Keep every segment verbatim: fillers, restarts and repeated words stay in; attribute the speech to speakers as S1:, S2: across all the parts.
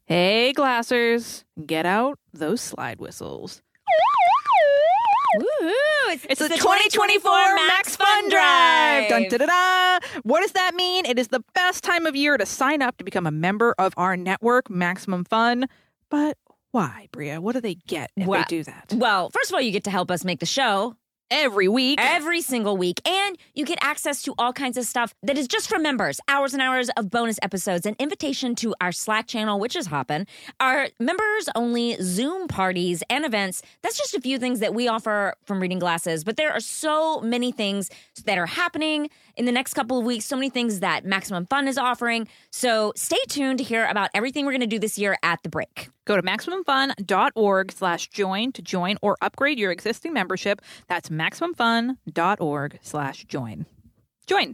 S1: Hey, Glassers, get out those slide whistles.
S2: Woohoo! It's,
S1: It's,
S2: it's
S1: the
S2: the
S1: twenty twenty-four Max Fun Drive! Dun, da, da, da. What does that mean? It is the best time of year to sign up to become a member of our network, Maximum Fun. But why, Bria? What do they get if
S2: Well-
S1: they do that?
S2: Well, first of all, you get to help us make the show
S1: Every week.
S2: every single week, and you get access to all kinds of stuff that is just for members. Hours and hours of bonus episodes, an invitation to our Slack channel, which is hopping, our members-only Zoom parties and events. That's just a few things that we offer from Reading Glasses, but there are so many things that are happening in the next couple of weeks, so many things that Maximum Fun is offering. So stay tuned to hear about everything we're going to do this year at the break.
S1: Go to MaximumFun.org slash join to join or upgrade your existing membership. That's MaximumFun.org slash join. Join.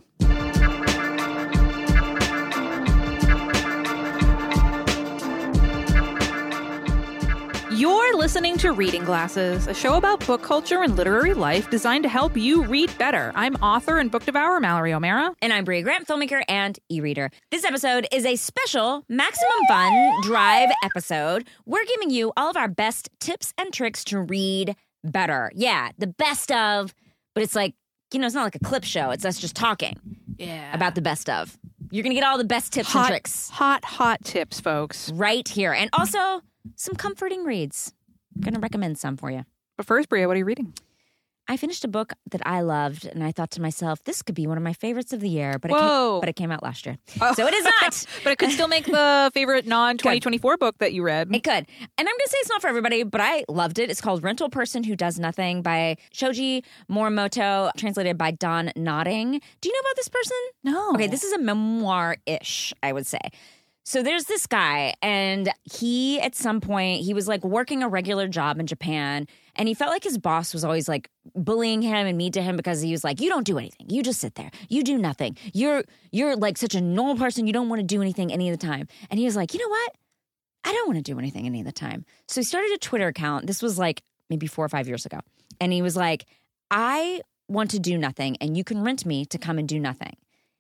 S1: You're listening to Reading Glasses, a show about book culture and literary life designed to help you read better. I'm author and book devourer Mallory O'Mara.
S2: And I'm Bria Grant, filmmaker and e-reader. This episode is a special Maximum Fun Drive episode. We're giving you all of our best tips and tricks to read better. Yeah, the best of, but it's like, you know, it's not like a clip show. It's us just talking
S1: Yeah.
S2: about the best of. You're going to get all the best tips
S1: hot,
S2: and tricks
S1: hot, hot tips, folks.
S2: right here. And also some comforting reads. I'm going to recommend some for you.
S1: But first, Bria, what are you reading?
S2: I finished a book that I loved, and I thought to myself, this could be one of my favorites of the year, but, it
S1: Whoa.
S2: came, but it came out last year.
S1: Oh.
S2: So it is not.
S1: But it could still make the favorite non-twenty twenty-four book that you read.
S2: It could. And I'm going to say it's not for everybody, but I loved it. It's called Rental Person Who Does Nothing by Shoji Morimoto, translated by Don Nodding. Do you know about this person?
S1: No.
S2: Okay, this is a memoir-ish, I would say. So there's this guy, and he, at some point, he was like working a regular job in Japan, and he felt like his boss was always like bullying him and mean to him because he was like, you don't do anything. You just sit there. You do nothing. You're, you're like such a normal person. You don't want to do anything any of the time. And he was like, you know what? I don't want to do anything any of the time. So he started a Twitter account. This was like maybe four or five years ago. And he was like, I want to do nothing, and you can rent me to come and do nothing.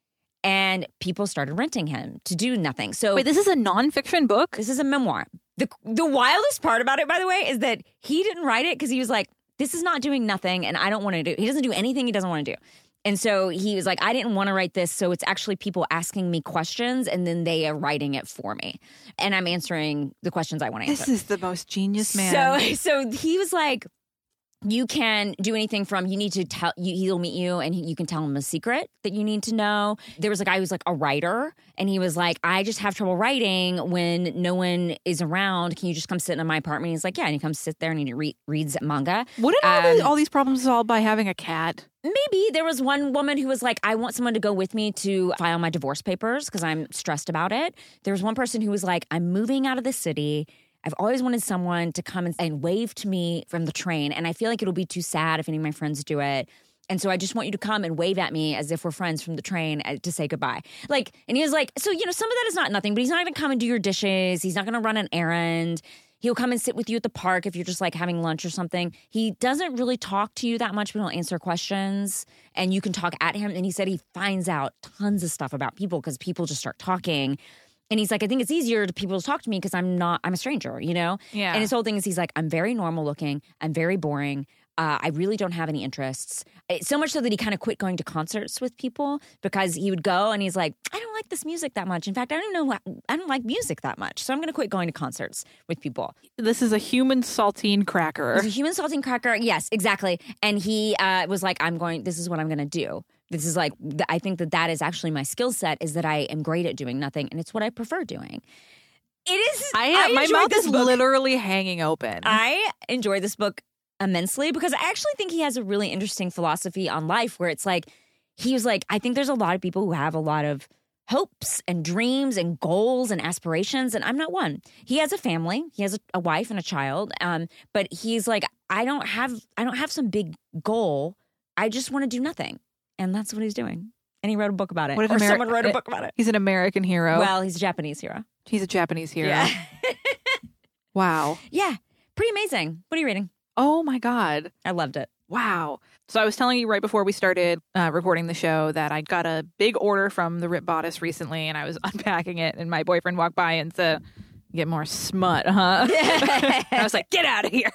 S2: And people started renting him to do nothing. So
S1: Wait, this is a nonfiction book?
S2: this is a memoir. The the wildest part about it, by the way, is that he didn't write it because he was like, this is not doing nothing, and I don't want to do. He doesn't do anything he doesn't want to do. And so he was like, I didn't want to write this, so it's actually people asking me questions, and then they are writing it for me. And I'm answering the questions I want to answer.
S1: This is the most genius man.
S2: So, so he was like, you can do anything from you need to tell you he'll meet you and he, you can tell him a secret that you need to know. There was a guy who was like a writer, and he was like, I just have trouble writing when no one is around. Can you just come sit in my apartment? He's like, yeah, and he comes sit there and he re- reads manga.
S1: Wouldn't all, these,
S2: Um,
S1: all these problems solved by having a cat?
S2: Maybe there was one woman who was like, I want someone to go with me to file my divorce papers because I'm stressed about it. There was one person who was like, I'm moving out of the city. I've always wanted someone to come and, and wave to me from the train, and I feel like it'll be too sad if any of my friends do it. And so I just want you to come and wave at me as if we're friends from the train uh, to say goodbye. Like, and he was like, so, you know, some of that is not nothing, but he's not going to come and do your dishes. He's not going to run an errand. He'll come and sit with you at the park if you're just like having lunch or something. He doesn't really talk to you that much, but he'll answer questions and you can talk at him. And he said he finds out tons of stuff about people because people just start talking. And he's like, I think it's easier to people to talk to me because I'm not, I'm a stranger, you know?
S1: Yeah.
S2: And his whole thing is he's like, I'm very normal looking. I'm very boring. Uh, I really don't have any interests. It, so much so that he kind of quit going to concerts with people because he would go and he's like, I don't like this music that much. In fact, I don't know what, I don't like music that much. So I'm going to quit going to concerts with people.
S1: This is a human saltine cracker.
S2: He's a human saltine cracker. Yes, exactly. And he uh, was like, I'm going, this is what I'm going to do. This is like, I think that that is actually my skill set is that I am great at doing nothing. And it's what I prefer doing. It is.
S1: I am. My
S2: enjoyed
S1: mouth
S2: this
S1: is
S2: book.
S1: literally hanging open.
S2: I enjoy this book immensely because I actually think he has a really interesting philosophy on life where it's like, he was like, I think there's a lot of people who have a lot of hopes and dreams and goals and aspirations, and I'm not one. He has a family. He has a, a wife and a child. Um, but he's like, I don't have, I don't have some big goal. I just want to do nothing. And that's what he's doing. And he wrote a book about it.
S1: What if
S2: or
S1: Ameri-
S2: someone wrote a book about it.
S1: He's an American hero.
S2: Well, he's a Japanese hero.
S1: He's a Japanese hero.
S2: Yeah.
S1: Wow.
S2: Yeah. Pretty amazing. What are you reading?
S1: Oh my God.
S2: I loved it.
S1: Wow. So I was telling you right before we started uh, recording the show that I got a big order from the Rip Bodice recently, and I was unpacking it, and my boyfriend walked by and said, Get more smut, huh? I was like, get out of here.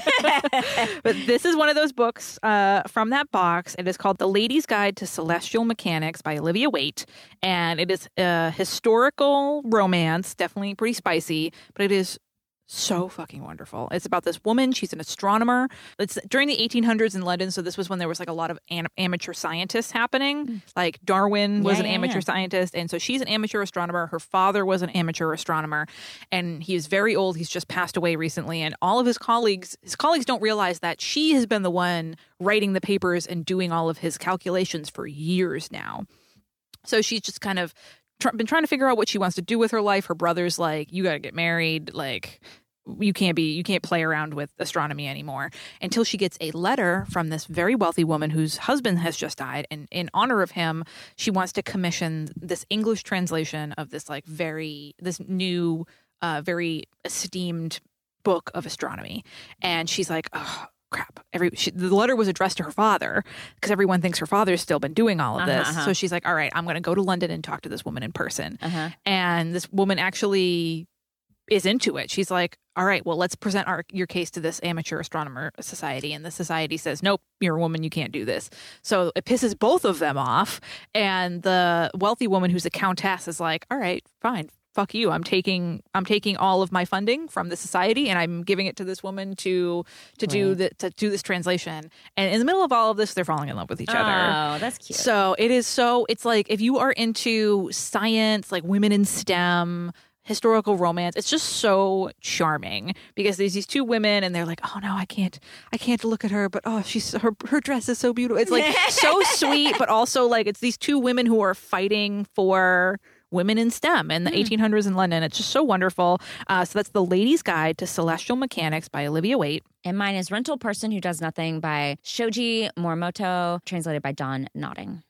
S1: But this is one of those books uh, from that box. It is called The Lady's Guide to Celestial Mechanics by Olivia Waite. And it is a historical romance, definitely pretty spicy, but it is so fucking wonderful. It's about this woman. She's an astronomer. It's during the eighteen hundreds in London. So this was when there was like a lot of an- amateur scientists happening. Mm. Like Darwin was
S2: yeah,
S1: an
S2: yeah,
S1: amateur
S2: yeah.
S1: scientist. And so she's an amateur astronomer. Her father was an amateur astronomer. And he is very old. He's just passed away recently. And all of his colleagues, his colleagues don't realize that she has been the one writing the papers and doing all of his calculations for years now. So she's just kind of tr- been trying to figure out what she wants to do with her life. Her brother's like, you got to get married. Like, you can't be, you can't play around with astronomy anymore, until she gets a letter from this very wealthy woman whose husband has just died. And in honor of him, she wants to commission this English translation of this like very, this new, uh, very esteemed book of astronomy. And she's like, oh, crap. Every she, the letter was addressed to her father because everyone thinks her father's still been doing all of this.
S2: Uh-huh, uh-huh.
S1: So she's like, all right, I'm going to go to London and talk to this woman in person.
S2: Uh-huh.
S1: And this woman actually is into it. She's like, all right, well, let's present our your case to this amateur astronomer society. And the society says, nope, you're a woman, you can't do this. So it pisses both of them off. And the wealthy woman who's a countess is like, all right, fine. Fuck you. I'm taking I'm taking all of my funding from the society and I'm giving it to this woman to to
S2: Right.
S1: do the to do this translation. And in the middle of all of this, they're falling in love with each other.
S2: Oh, that's cute.
S1: So it is so it's like if you are into science, like women in STEM, historical romance, it's just so charming because there's these two women and they're like, oh no, I can't I can't look at her, but oh she's her her dress is so beautiful. It's like so sweet, but also like it's these two women who are fighting for women in STEM in the mm. eighteen hundreds in London. It's just so wonderful. Uh, so that's The Lady's Guide to Celestial Mechanics by Olivia Waite.
S2: And mine is Rental Person Who Does Nothing by Shoji Morimoto, translated by Dawn Nodding.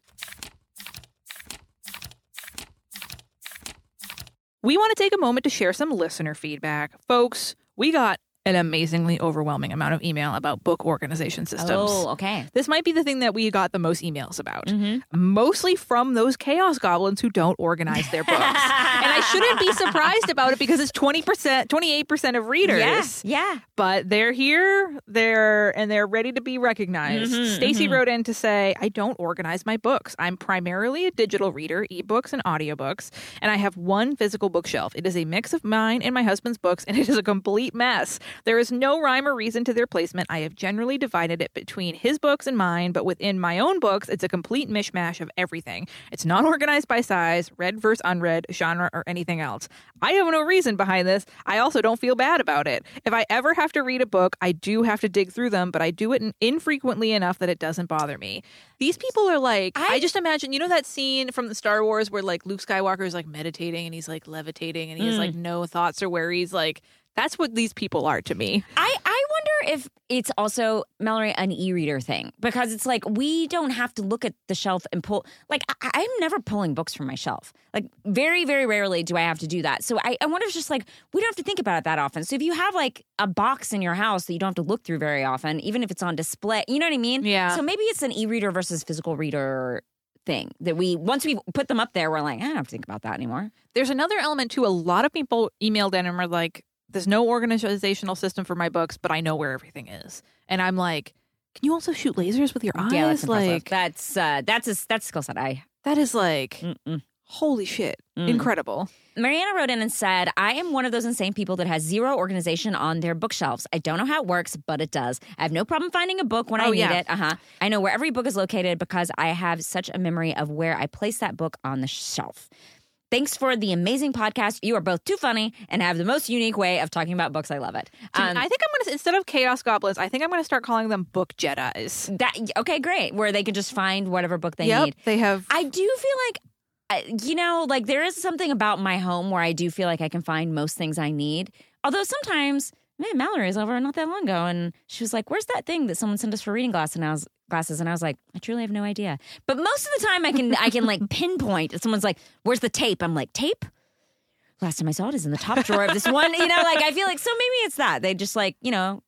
S1: We want to take a moment to share some listener feedback. Folks, we got an amazingly overwhelming amount of email about book organization systems.
S2: Oh, okay.
S1: This might be the thing that we got the most emails about.
S2: Mm-hmm.
S1: Mostly from those chaos goblins who don't organize their books. And I shouldn't be surprised about it because it's twenty percent, twenty-eight percent of readers.
S2: Yeah, yeah.
S1: But they're here, they're and they're ready to be recognized.
S2: Mm-hmm,
S1: Stacy
S2: mm-hmm.
S1: wrote in to say, I don't organize my books. I'm primarily a digital reader, ebooks and audiobooks, and I have one physical bookshelf. It is a mix of mine and my husband's books, and it is a complete mess. There is no rhyme or reason to their placement. I have generally divided it between his books and mine, but within my own books, it's a complete mishmash of everything. It's not organized by size, read versus unread, genre, or anything else. I have no reason behind this. I also don't feel bad about it. If I ever have to read a book, I do have to dig through them, but I do it infrequently enough that it doesn't bother me. These people are like, I, I just imagine, you know that scene from the Star Wars where like Luke Skywalker is like meditating and he's like levitating and he
S2: mm.
S1: has like no thoughts or worries, like that's what these people are to me.
S2: I, I wonder if it's also, Mallory, an e-reader thing. Because it's like, we don't have to look at the shelf and pull. Like, I, I'm never pulling books from my shelf. Like, very, very rarely do I have to do that. So I, I wonder if it's just like, we don't have to think about it that often. So if you have like a box in your house that you don't have to look through very often, even if it's on display, you know what I mean?
S1: Yeah.
S2: So maybe it's an e-reader versus physical reader thing that we, once we put them up there, we're like, I don't have to think about that anymore.
S1: There's another element too. A lot of people emailed in and were like, there's no organizational system for my books, but I know where everything is. And I'm like, can you also shoot lasers with your eyes?
S2: Yeah, that's impressive.
S1: Like
S2: That's uh, that's a that's a skill set. I
S1: that is like,
S2: Mm-mm.
S1: holy shit,
S2: Mm.
S1: incredible.
S2: Mariana wrote in and said, I am one of those insane people that has zero organization on their bookshelves. I don't know how it works, but it does. I have no problem finding a book when I
S1: Oh,
S2: need
S1: yeah.
S2: it. Uh-huh. I know where every book is located because I have such a memory of where I place that book on the shelf. Thanks for the amazing podcast. You are both too funny and have the most unique way of talking about books. I love it.
S1: Um, I think I'm going to, instead of chaos goblins, I think I'm going to start calling them book Jedis.
S2: That okay, great. Where they can just find whatever book they
S1: Yep,
S2: need.
S1: they have.
S2: I do feel like, uh, you know, like there is something about my home where I do feel like I can find most things I need. Although sometimes, man, Mallory was over not that long ago and she was like, where's that thing that someone sent us for reading glasses? And I was, glasses, and I was like, I truly have no idea. But most of the time I can, I can like pinpoint. If someone's like, where's the tape? I'm like, tape? Last time I saw it is in the top drawer of this one. You know, like I feel like, so maybe it's that. They just like, you know,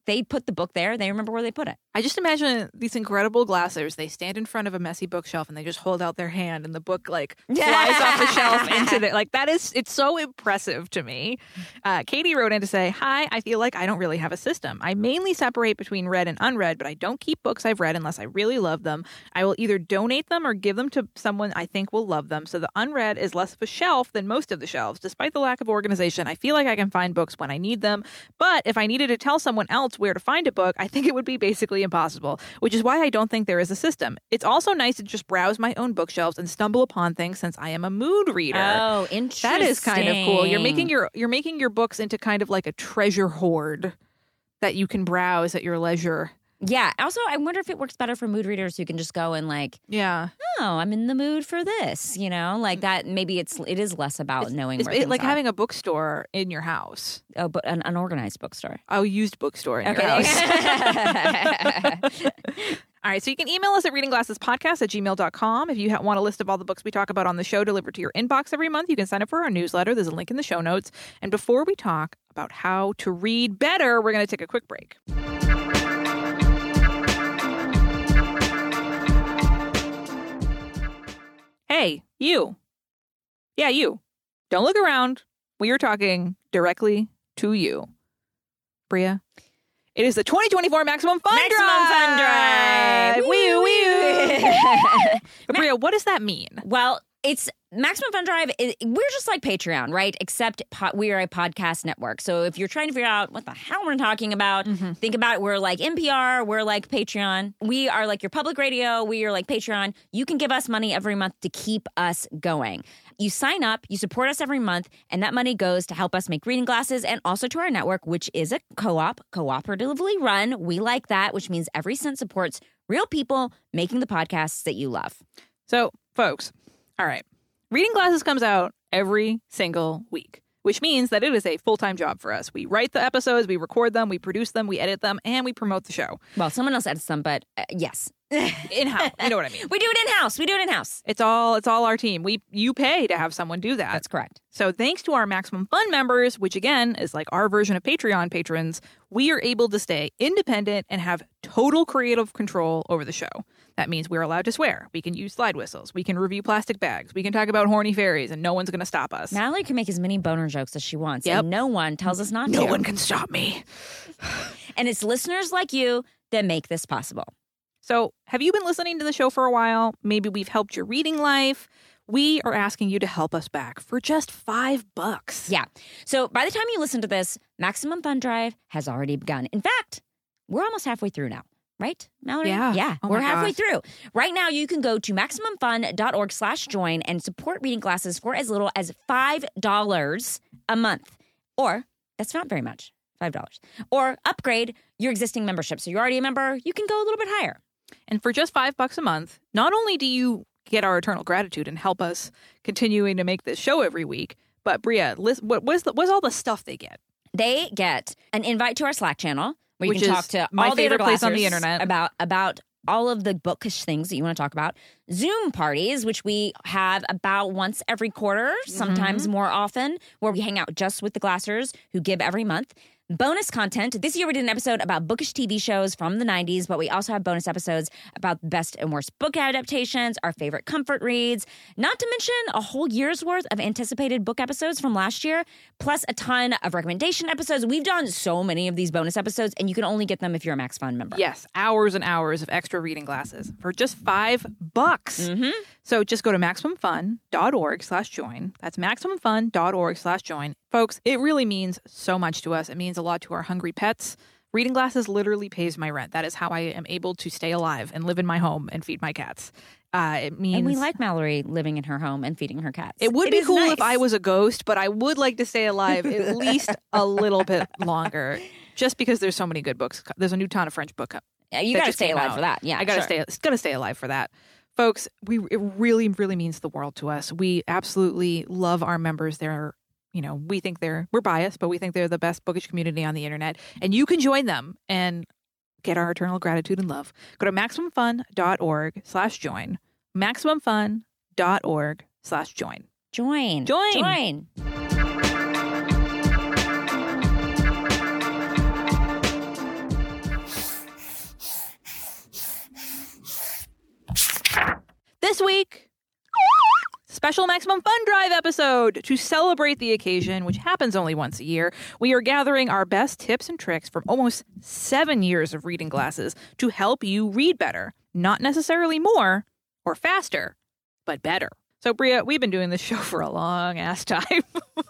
S2: they put the book there. They remember where they put it.
S1: I just imagine these incredible glassers. They stand in front of a messy bookshelf and they just hold out their hand and the book like flies off the shelf into the, like that is, it's so impressive to me. Uh, Katie wrote in to say, hi, I feel like I don't really have a system. I mainly separate between read and unread, but I don't keep books I've read unless I really love them. I will either donate them or give them to someone I think will love them. So the unread is less of a shelf than most of the shelves. Despite the lack of organization, I feel like I can find books when I need them. But if I needed to tell someone else where to find a book, I think it would be basically impossible, which is why I don't think there is a system. It's also nice to just browse my own bookshelves and stumble upon things since I am a mood reader.
S2: Oh, interesting.
S1: That is kind of cool. You're making your you're making your books into kind of like a treasure hoard that you can browse at your leisure.
S2: Yeah. Also, I wonder if it works better for mood readers who can just go and like,
S1: yeah,
S2: oh, I'm in the mood for this, you know, like that. Maybe it's it is less about
S1: it's,
S2: knowing
S1: it's
S2: where
S1: it,
S2: things
S1: like
S2: are.
S1: having a bookstore in your house.
S2: Oh, but an unorganized bookstore.
S1: Oh, used bookstore in
S2: Okay.
S1: your house. All right, so you can email us at readingglassespodcast at gmail dot com. If you ha- want a list of all the books we talk about on the show delivered to your inbox every month, you can sign up for our newsletter. There's a link in the show notes. And before we talk about how to read better, we're going to take a quick break. Hey, you. Yeah, you. Don't look around. We are talking directly to you. Bria, it is the twenty twenty-four Maximum Fun
S2: Maximum
S1: Drive.
S2: Fun Drive.
S1: Wee wee. But Bria, what does that mean?
S2: Well, it's Maximum Fun Drive. It, we're just like Patreon, right? Except po- we are a podcast network. So if you're trying to figure out what the hell we're talking about, mm-hmm. think about it. We're like N P R. We're like Patreon. We are like your public radio. We are like Patreon. You can give us money every month to keep us going. You sign up, you support us every month, and that money goes to help us make reading glasses and also to our network, which is a co-op, cooperatively run. We like that, which means every cent supports real people making the podcasts that you love.
S1: So, folks, all right. Reading Glasses comes out every single week, which means that it is a full-time job for us. We write the episodes, we record them, we produce them, we edit them, and we promote the show.
S2: Well, someone else edits them, but uh, yes.
S1: In-house. You know what I mean?
S2: We do it in-house. We do it in-house.
S1: It's all it's all our team. We you pay to have someone do that.
S2: That's correct.
S1: So thanks to our Maximum Fun members, which again is like our version of Patreon patrons, we are able to stay independent and have total creative control over the show. That means we're allowed to swear. We can use slide whistles. We can review plastic bags. We can talk about horny fairies, and no one's going to stop us.
S2: Mallory can make as many boner jokes as she wants,
S1: yep.
S2: and no one tells us not
S1: no
S2: to.
S1: No one can stop me.
S2: And it's listeners like you that make this possible.
S1: So have you been listening to the show for a while? Maybe we've helped your reading life. We are asking you to help us back for just five bucks.
S2: Yeah. So by the time you listen to this, Maximum Fun Drive has already begun. In fact, we're almost halfway through now. Right, Mallory?
S1: Yeah.
S2: Yeah,
S1: oh
S2: we're halfway
S1: gosh.
S2: through. Right now, you can go to MaximumFun.org slash join and support Reading Glasses for as little as five dollars a month. Or, that's not very much, five dollars. Or upgrade your existing membership. So you're already a member, you can go a little bit higher.
S1: And for just five bucks a month, not only do you get our eternal gratitude and help us continuing to make this show every week, but Bria, list, what, what is the, what's all the stuff they get?
S2: They get an invite to our Slack channel, where you
S1: Which
S2: can
S1: is
S2: talk to
S1: my
S2: all the
S1: favorite
S2: other
S1: place on the
S2: glassers
S1: internet.
S2: about about all of the bookish things that you want to talk about. Zoom parties, which we have about once every quarter, sometimes mm-hmm. more often, where we hang out just with the glassers who give every month. Bonus content. This year we did an episode about bookish T V shows from the nineties, but we also have bonus episodes about best and worst book adaptations, our favorite comfort reads, not to mention a whole year's worth of anticipated book episodes from last year, plus a ton of recommendation episodes. We've done so many of these bonus episodes, and you can only get them if you're a Max Fun member.
S1: Yes, hours and hours of extra reading glasses for just five bucks.
S2: Mm-hmm.
S1: So just go to MaximumFun.org slash join. That's MaximumFun.org slash join. Folks, it really means so much to us. It means a lot to our hungry pets. Reading glasses literally pays my rent. That is how I am able to stay alive and live in my home and feed my cats. Uh, it means,
S2: and we like Mallory living in her home and feeding her cats.
S1: It would
S2: it
S1: be cool
S2: nice.
S1: if I was a ghost, but I would like to stay alive at least a little bit longer, just because there's so many good books. There's a new ton of French book.
S2: Yeah, you got to stay alive out. for that. Yeah,
S1: I got to
S2: sure.
S1: stay. It's got to stay alive for that. Folks, we it really, really means the world to us. We absolutely love our members. They're, you know, we think they're, we're biased, but we think they're the best bookish community on the internet. And you can join them and get our eternal gratitude and love. Go to MaximumFun.org slash join. MaximumFun.org slash join.
S2: Join.
S1: Join.
S2: Join.
S1: special Maximum Fun Drive episode. To celebrate the occasion, which happens only once a year, we are gathering our best tips and tricks from almost seven years of reading glasses to help you read better. Not necessarily more or faster, but better. So, Bria, we've been doing this show for a long ass time.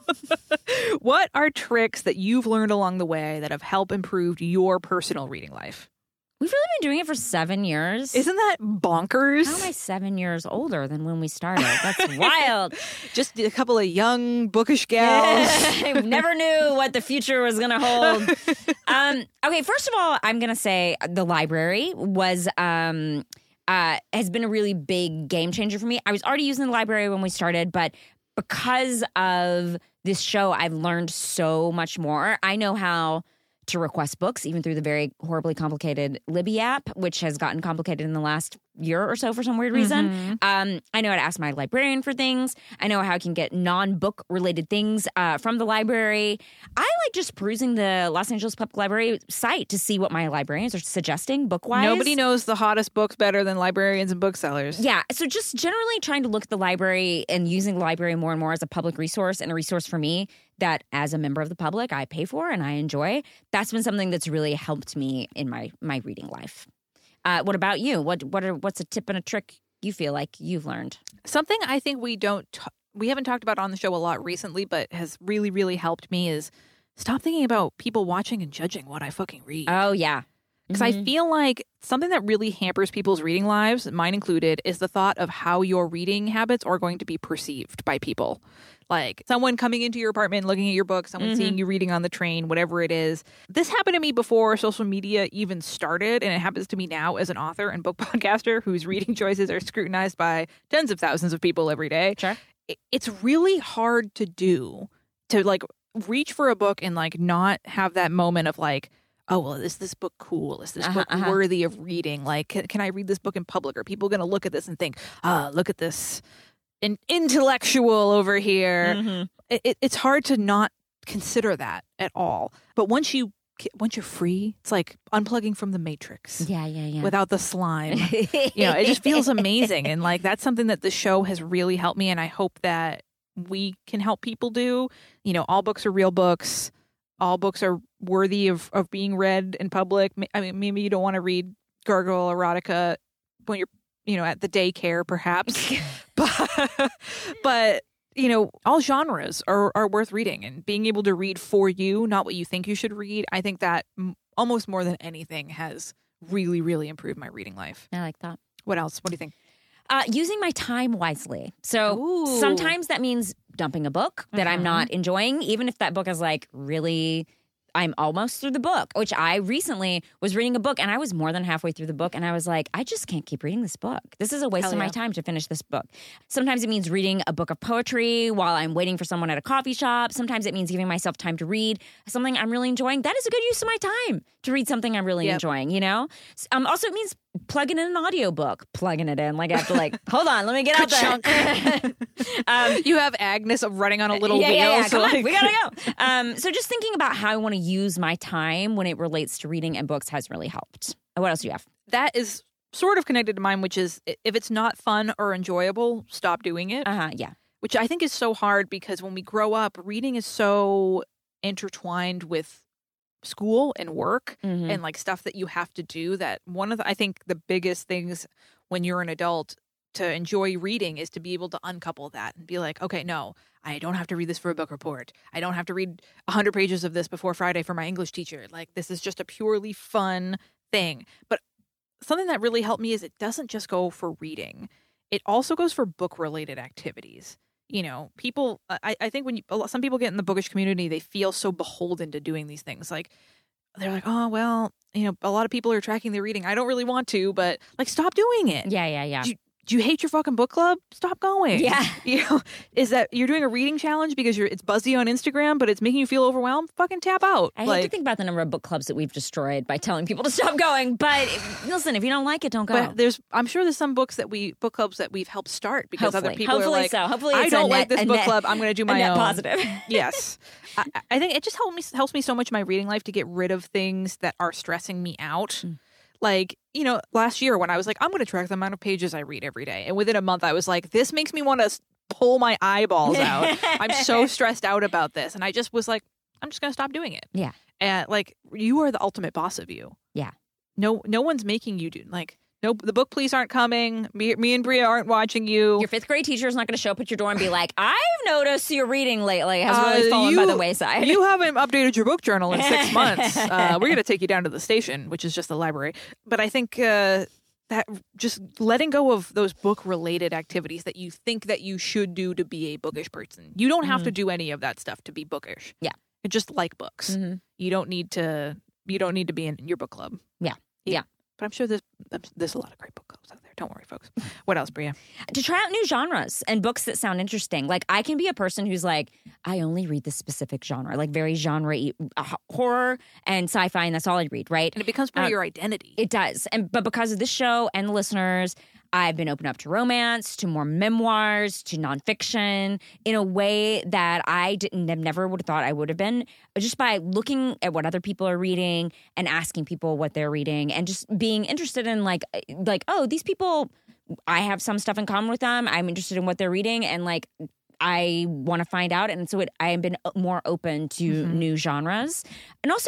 S1: What are tricks that you've learned along the way that have helped improve your personal reading life?
S2: We've really been doing it for seven years.
S1: Isn't that bonkers?
S2: How am I seven years older than when we started? That's wild.
S1: Just a couple of young, bookish gals.
S2: I never knew what the future was going to hold. um, okay, first of all, I'm going to say the library was... Um, Uh, has been a really big game changer for me. I was already using the library when we started, but because of this show, I've learned so much more. I know how to request books, even through the very horribly complicated Libby app, which has gotten complicated in the last year or so for some weird reason. Mm-hmm. Um, I know how to ask my librarian for things. I know how I can get non-book related things uh, from the library. I like just perusing the Los Angeles Public Library site to see what my librarians are suggesting book-wise.
S1: Nobody knows the hottest books better than librarians and booksellers.
S2: Yeah, so just generally trying to look at the library and using the library more and more as a public resource and a resource for me that as a member of the public I pay for and I enjoy. That's been something that's really helped me in my my reading life. Uh, what about you? What what are what's a tip and a trick you feel like you've learned?
S1: Something I think we don't t- we haven't talked about on the show a lot recently, but has really really helped me is stop thinking about people watching and judging what I fucking read.
S2: Oh yeah,
S1: because mm-hmm. I feel like something that really hampers people's reading lives, mine included, is the thought of how your reading habits are going to be perceived by people. Like someone coming into your apartment, looking at your book, someone mm-hmm. seeing you reading on the train, whatever it is. This happened to me before social media even started, and it happens to me now as an author and book podcaster whose reading choices are scrutinized by tens of thousands of people every day.
S2: Sure.
S1: It's really hard to do, to like reach for a book and like not have that moment of like, oh, well, is this book cool? Is this uh-huh, book uh-huh. worthy of reading? Like, can, can I read this book in public? Are people going to look at this and think, ah, look at this an intellectual over here? Mm-hmm. It, it, it's hard to not consider that at all. But once you once you're free, it's like unplugging from the Matrix.
S2: Yeah, yeah, yeah.
S1: Without the slime. You know, it just feels amazing. And like that's something that the show has really helped me. And I hope that we can help people do. You know, all books are real books. All books are worthy of, of being read in public. I mean, maybe you don't want to read gargoyle erotica when you're, you know, at the daycare, perhaps. but, but, you know, all genres are, are worth reading, and being able to read for you, not what you think you should read. I think that m- almost more than anything has really, really improved my reading life.
S2: I like that.
S1: What else? What do you think?
S2: Uh, using my time wisely. So
S1: Ooh.
S2: sometimes that means dumping a book that
S1: uh-huh.
S2: I'm not enjoying, even if that book is like really, I'm almost through the book, which I recently was reading a book and I was more than halfway through the book and I was like, I just can't keep reading this book. This is a waste
S1: Hell
S2: of
S1: yeah.
S2: my time to finish this book. Sometimes it means reading a book of poetry while I'm waiting for someone at a coffee shop. Sometimes it means giving myself time to read something I'm really enjoying. That is a good use of my time, to read something I'm really
S1: yep.
S2: enjoying, you know? Um, also, it means plugging in an audiobook, plugging it in. Like I have to like, hold on, let me get out there.
S1: um, you have Agnes running on a little
S2: yeah,
S1: wheel.
S2: Yeah, yeah.
S1: So
S2: Come
S1: like...
S2: on, we gotta go. Um, so just thinking about how I want to use my time when it relates to reading and books has really helped. What else do you have?
S1: That is sort of connected to mine, which is if it's not fun or enjoyable, stop doing it.
S2: Uh-huh, yeah.
S1: Which I think is so hard because when we grow up, reading is so intertwined with school and work mm-hmm. and like stuff that you have to do, that one of the, I think the biggest things when you're an adult to enjoy reading is to be able to uncouple that and be like, okay, no, I don't have to read this for a book report. I don't have to read one hundred pages of this before Friday for my English teacher. Like, this is just a purely fun thing. But something that really helped me is it doesn't just go for reading. It also goes for book-related activities. You know, people, I, I think when you, some people get in the bookish community, they feel so beholden to doing these things. Like, they're like, oh, well, you know, a lot of people are tracking their reading. I don't really want to, but like, stop doing it.
S2: Yeah, yeah, yeah.
S1: Do you, do you hate your fucking book club? Stop going.
S2: Yeah.
S1: You know, is that you're doing a reading challenge because you're it's buzzy on Instagram, but it's making you feel overwhelmed? Fucking tap out.
S2: I
S1: like,
S2: hate to think about the number of book clubs that we've destroyed by telling people to stop going. But listen, if you don't like it, don't go.
S1: But there's, I'm sure there's some books that we book clubs that we've helped start because
S2: Hopefully.
S1: other people
S2: Hopefully
S1: are like,
S2: so. Hopefully
S1: I
S2: it's
S1: don't
S2: a
S1: like
S2: net,
S1: this book
S2: net,
S1: club. I'm going to do my
S2: a net
S1: own.
S2: Positive.
S1: Yes. I, I think it just helps me helps me so much in my reading life to get rid of things that are stressing me out. Mm. Like, you know, last year when I was like, I'm going to track the amount of pages I read every day. And within a month, I was like, this makes me want to pull my eyeballs out. I'm so stressed out about this. And I just was like, I'm just going to stop doing it.
S2: Yeah.
S1: And like, you are the ultimate boss of you.
S2: Yeah.
S1: No, no one's making you do like, no, the book police aren't coming. Me, me and Bria aren't watching you.
S2: Your fifth grade teacher is not going to show up at your door and be like, I've noticed your reading lately has
S1: Uh,
S2: really fallen
S1: you-
S2: by the wayside.
S1: You haven't updated your book journal in six months. Uh, we're going to take you down to the station, which is just the library. But I think uh, that just letting go of those book-related activities that you think that you should do to be a bookish person. You don't have
S2: Mhm.
S1: to do any of that stuff to be bookish.
S2: Yeah.
S1: You just like books.
S2: Mhm.
S1: You don't need to. You don't need to be in your book club.
S2: Yeah. Yeah.
S1: But I'm sure there's there's a lot of great book clubs out there. Don't worry, folks. What else, Bria?
S2: To try out new genres and books that sound interesting. Like, I can be a person who's like, I only read this specific genre, like very genre-y, uh, horror and sci-fi, and that's all I read, right?
S1: And it becomes part
S2: Uh,
S1: of your identity.
S2: It does. And but because of this show and the listeners, I've been open up to romance, to more memoirs, to nonfiction in a way that I didn't never would have thought I would have been, just by looking at what other people are reading and asking people what they're reading and just being interested in like like oh, these people, I have some stuff in common with them. I'm interested in what they're reading and like I want to find out. And so it, I have been more open to
S1: Mhm.
S2: new genres. And also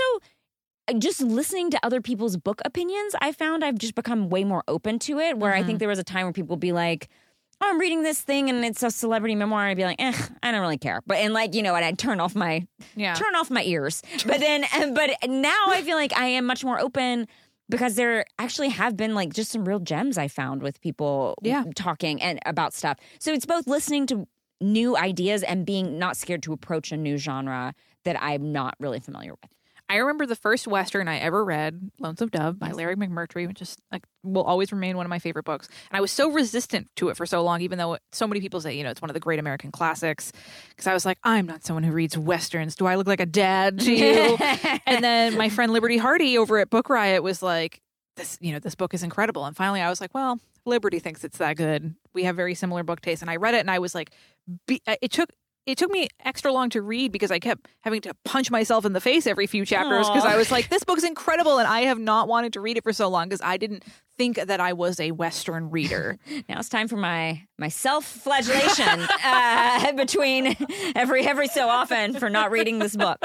S2: just listening to other people's book opinions, I found I've just become way more open to it, where I
S1: Mhm.
S2: think there was a time where people would be like, oh, I'm reading this thing and it's a celebrity memoir. And I'd be like, eh, I don't really care. But, and like, you know, and I'd turn off my,
S1: Yeah.
S2: turn off my ears. But then, but now I feel like I am much more open because there actually have been like just some real gems I found with people
S1: Yeah.
S2: talking and about stuff. So it's both listening to new ideas and being not scared to approach a new genre that I'm not really familiar with.
S1: I remember the first Western I ever read, Lonesome Dove by Larry McMurtry, which is like will always remain one of my favorite books. And I was so resistant to it for so long, even though so many people say, you know, it's one of the great American classics. Because I was like, I'm not someone who reads Westerns. Do I look like a dad to you? And then my friend Liberty Hardy over at Book Riot was like, this, you know, this book is incredible. And finally I was like, well, Liberty thinks it's that good. We have very similar book tastes. And I read it and I was like, be, it took It took me extra long to read because I kept having to punch myself in the face every few chapters because I was like, this book's incredible. And I have not wanted to read it for so long because I didn't think that I was a Western reader.
S2: Now it's time for my my self-flagellation uh, between every every so often for not reading this book.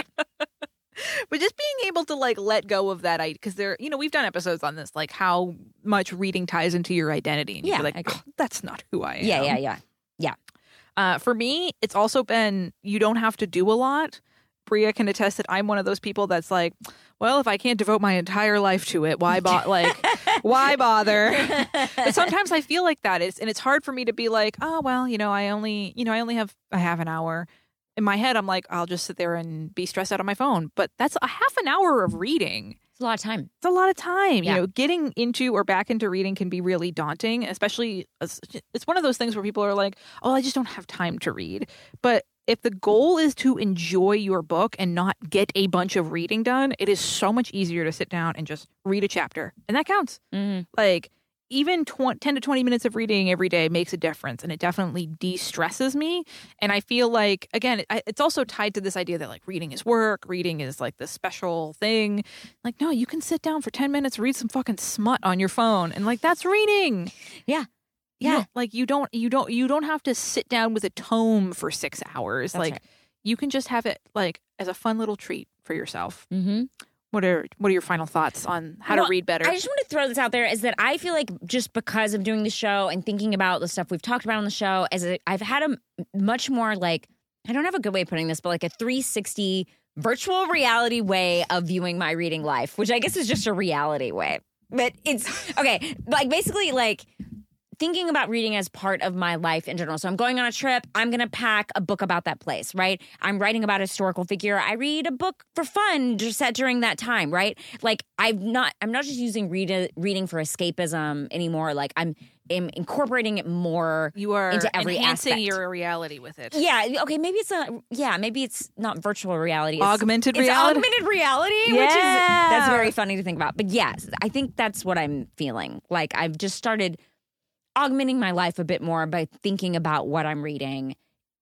S1: But just being able to like let go of that, because there, you know, we've done episodes on this, like how much reading ties into your identity. And
S2: Yeah,
S1: you're like,
S2: I agree.
S1: oh, that's not who I am.
S2: Yeah, yeah, yeah. Yeah.
S1: Uh, for me, it's also been, you don't have to do a lot. Bria can attest that I'm one of those people that's like, well, if I can't devote my entire life to it, why bo- like, why bother? But sometimes I feel like that is, and it's hard for me to be like, oh, well, you know, I only, you know, I only have a half an hour. In my head, I'm like, I'll just sit there and be stressed out on my phone. But that's a half an hour of reading.
S2: It's a lot of time.
S1: It's a lot of time.
S2: Yeah.
S1: You know, getting into or back into reading can be really daunting, especially as, it's one of those things where people are like, oh, I just don't have time to read. But if the goal is to enjoy your book and not get a bunch of reading done, it is so much easier to sit down and just read a chapter. And that counts.
S2: Mm-hmm.
S1: Like, even tw- ten to twenty minutes of reading every day makes a difference, and it definitely de-stresses me. And I feel like, again, it, it's also tied to this idea that like reading is work, reading is like this special thing. Like, no, you can sit down for ten minutes, read some fucking smut on your phone, and like that's reading.
S2: Yeah.
S1: You
S2: Yeah.
S1: know, like you don't, you don't, you don't have to sit down with a tome for six hours.
S2: That's
S1: like
S2: right.
S1: you can just have it like as a fun little treat for yourself.
S2: Mm-hmm.
S1: What are what are your final thoughts on how
S2: Well,
S1: to read better?
S2: I just want to throw this out there is that I feel like just because of doing the show and thinking about the stuff we've talked about on the show, as a, I've had a much more like, I don't have a good way of putting this, but like a three sixty virtual reality way of viewing my reading life, which I guess is just a reality way. But it's okay. Like basically like thinking about reading as part of my life in general. So I'm going on a trip. I'm going to pack a book about that place, right? I'm writing about a historical figure. I read a book for fun just set during that time, right? Like I'm not, I'm not just using read, reading for escapism anymore. Like I'm, am incorporating it more
S1: you are
S2: into every
S1: enhancing
S2: aspect.
S1: your reality with it.
S2: Yeah. Okay. Maybe it's a, yeah, maybe it's not virtual reality. It's,
S1: Augmented
S2: it's
S1: reality?
S2: augmented reality, which is,
S1: Yeah.
S2: that's very funny to think about. But yes, I think that's what I'm feeling. Like I've just started augmenting my life a bit more by thinking about what I'm reading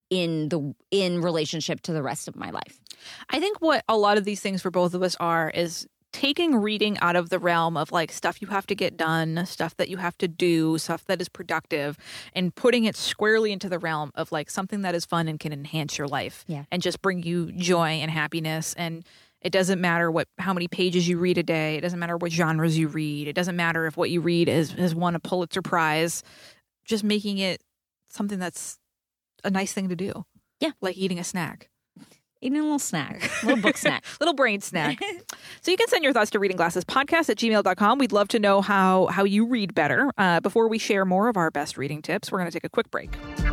S2: in the in relationship to the rest of my life.
S1: I think what a lot of these things for both of us are is taking reading out of the realm of like stuff you have to get done, stuff that you have to do, stuff that is productive, and putting it squarely into the realm of like something that is fun and can enhance your life
S2: Yeah.
S1: and just bring you joy and happiness. And it doesn't matter what how many pages you read a day. It doesn't matter what genres you read. It doesn't matter if what you read is has won a Pulitzer Prize. Just making it something that's a nice thing to do.
S2: Yeah.
S1: Like eating a snack.
S2: Eating a little snack, a little book snack.
S1: Little brain snack. So you can send your thoughts to reading glasses podcast at gmail dot com. We'd love to know how, how you read better. Uh, before we share more of our best reading tips, we're going to take a quick break.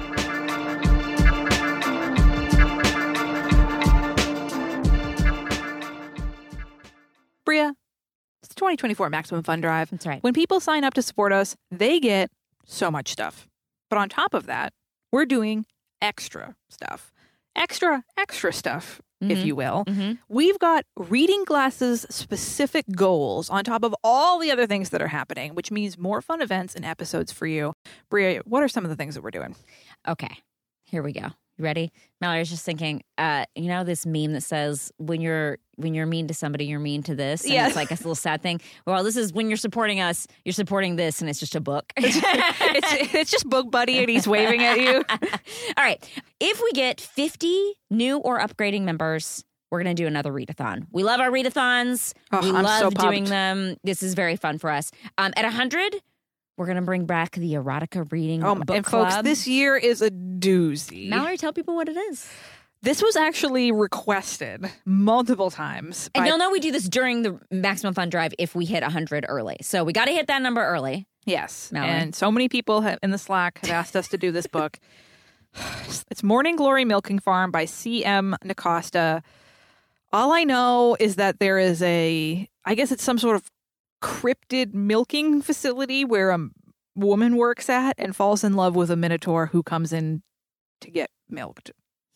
S1: Bria, it's the twenty twenty-four Maximum Fun Drive.
S2: That's right.
S1: When people sign up to support us, they get so much stuff. But on top of that, we're doing extra stuff. Extra, extra stuff,
S2: Mm-hmm.
S1: if you will.
S2: Mm-hmm.
S1: We've got reading glasses specific goals on top of all the other things that are happening, which means more fun events and episodes for you. Bria, what are some of the things that we're doing?
S2: Okay, here we go. You ready? Mallory's just thinking, uh, you know, this meme that says when you're when you're mean to somebody, you're mean to this. And
S1: Yes.
S2: it's like a little sad thing. Well, this is when you're supporting us, you're supporting this, and it's just a book.
S1: it's, it's just Book Buddy and he's waving at you.
S2: All right. If we get fifty new or upgrading members, we're going to do another readathon. We love our readathons.
S1: Oh,
S2: we
S1: I'm
S2: love
S1: so
S2: doing
S1: pumped.
S2: them. This is very fun for us. Um, at one hundred, we're going to bring back the erotica reading
S1: Oh,
S2: book
S1: and
S2: club.
S1: folks, this year is a doozy.
S2: Mallory, tell people what it is.
S1: This was actually requested multiple times.
S2: And
S1: by-
S2: you'll know we do this during the Maximum Fun Drive if we hit one hundred early. So we got to hit that number early.
S1: Yes.
S2: Mallory.
S1: And so many people have, in the Slack have asked us to do this book. It's Morning Glory Milking Farm by C M Nacosta. All I know is that there is a, I guess it's some sort of cryptid milking facility where a woman works at and falls in love with a minotaur who comes in to get milked.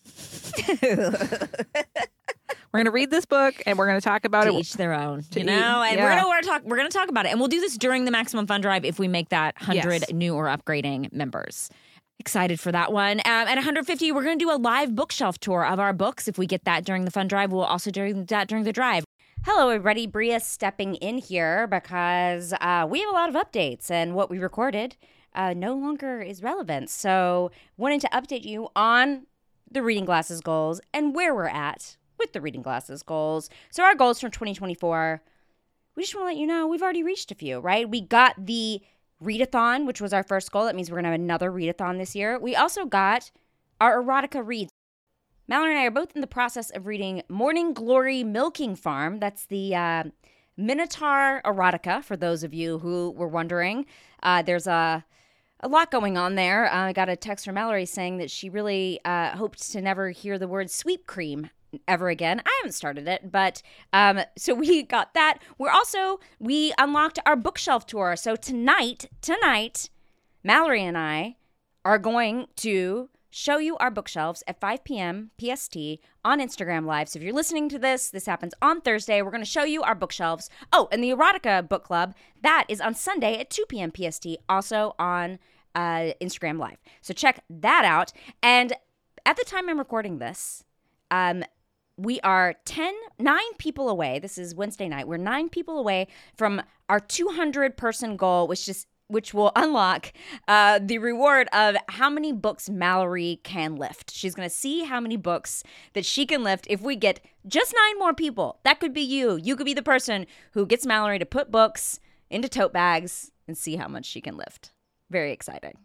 S1: We're going to read this book and we're going to talk about
S2: To
S1: it.
S2: each their own,
S1: To
S2: you know.
S1: each-
S2: And
S1: yeah.
S2: we're gonna we're talk we're gonna talk about it, and we'll do this during the Maximum Fun Drive if we make that one hundred
S1: Yes.
S2: new or upgrading members. Excited for that one. Um, at one hundred fifty, we're going to do a live bookshelf tour of our books. If we get that during the Fun Drive, we'll also do that during the drive.
S3: Hello, everybody. Bria stepping in here because uh, we have a lot of updates, and what we recorded uh, no longer is relevant. So, wanted to update you on the Reading Glasses goals and where we're at with the Reading Glasses goals. So, our goals for twenty twenty-four, we just want to let you know we've already reached a few, right? We got the readathon, which was our first goal. That means we're going to have another readathon this year. We also got our erotica reads. Mallory and I are both in the process of reading Morning Glory Milking Farm. That's the uh, Minotaur erotica, for those of you who were wondering. Uh, there's a, a lot going on there. Uh, I got a text from Mallory saying that she really uh, hoped to never hear the word sweet cream ever again. I haven't started it, but um, so we got that. We're also, we unlocked our bookshelf tour. So tonight, tonight, Mallory and I are going to show you our bookshelves at five p.m. P S T on Instagram Live. So if you're listening to this, this happens on Thursday. We're going to show you our bookshelves. Oh, and the Erotica Book Club, that is on Sunday at two p.m. P S T, also on uh, Instagram Live. So check that out. And at the time I'm recording this, um, we are ten, nine people away. This is Wednesday night. We're nine people away from our two hundred person goal, which is which will unlock uh, the reward of how many books Mallory can lift. She's going to see how many books that she can lift if we get just nine more people. That could be you. You could be the person who gets Mallory to put books into tote bags and see how much she can lift. Very exciting.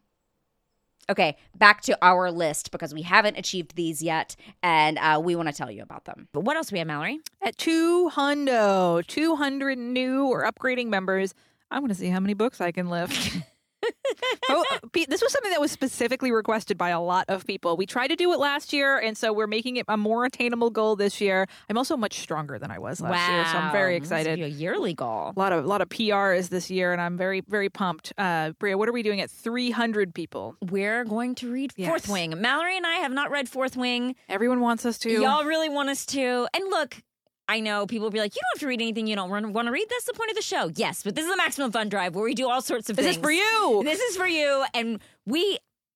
S3: Okay, back to our list because we haven't achieved these yet, and uh, we want to tell you about them.
S2: But what else do we have, Mallory?
S1: At two hundred, two hundred new or upgrading members, I want to see how many books I can lift. oh, Pete, this was something that was specifically requested by a lot of people. We tried to do it last year, and so we're making it a more attainable goal this year. I'm also much stronger than I was last year, so I'm very
S2: This must
S1: excited.
S2: be a yearly goal.
S1: A lot of a lot of P R is this year, and I'm very very pumped. Uh, Bria, what are we doing at three hundred people?
S2: We're going to read
S1: Yes.
S2: Fourth Wing. Mallory and I have not read Fourth Wing.
S1: Everyone wants us to.
S2: Y'all really want us to. And look, I know people will be like, you don't have to read anything you don't want to read. That's the point of the show. Yes, but this is the Maximum Fun Drive where we do all sorts of
S1: This
S2: things.
S1: is for you.
S2: This is for you. And we,